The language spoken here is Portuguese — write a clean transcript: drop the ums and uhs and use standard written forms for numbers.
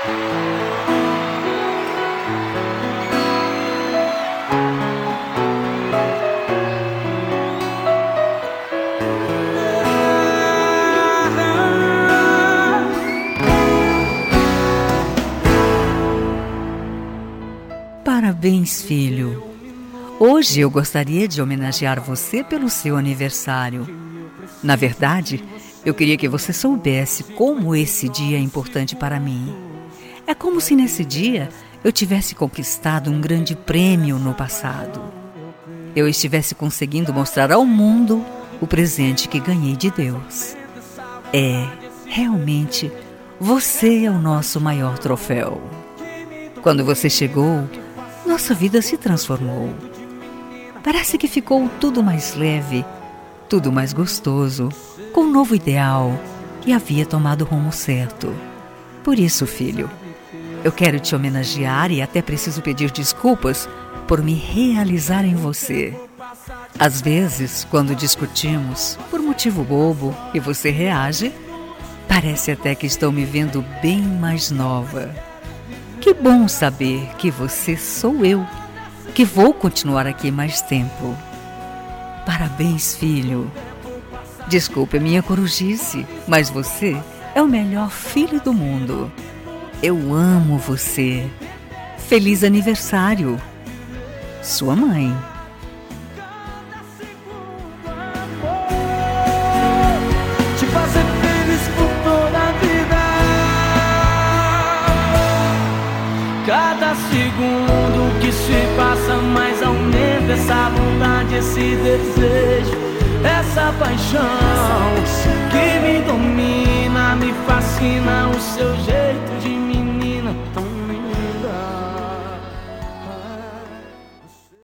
Parabéns, filho. Hoje eu gostaria de homenagear você pelo seu aniversário. Na verdade, eu queria que você soubesse como esse dia é importante para mim. É como se nesse dia eu tivesse conquistado um grande prêmio no passado. Eu estivesse conseguindo mostrar ao mundo o presente que ganhei de Deus. Realmente, você é o nosso maior troféu. Quando você chegou, nossa vida se transformou. Parece que ficou tudo mais leve, tudo mais gostoso, com um novo ideal que havia tomado o rumo certo. Por isso, filho, eu quero te homenagear e até preciso pedir desculpas por me realizar em você. Às vezes, quando discutimos, por motivo bobo, e você reage, parece até que estou me vendo bem mais nova. Que bom saber que você sou eu, que vou continuar aqui mais tempo. Parabéns, filho. Desculpe a minha corujice, mas você é o melhor filho do mundo. Eu amo você. Feliz aniversário. Sua mãe. Te fazer feliz por toda a vida. Cada segundo que se passa mais aumenta essa vontade, esse desejo, essa paixão que me domina, me fascina o seu jeito.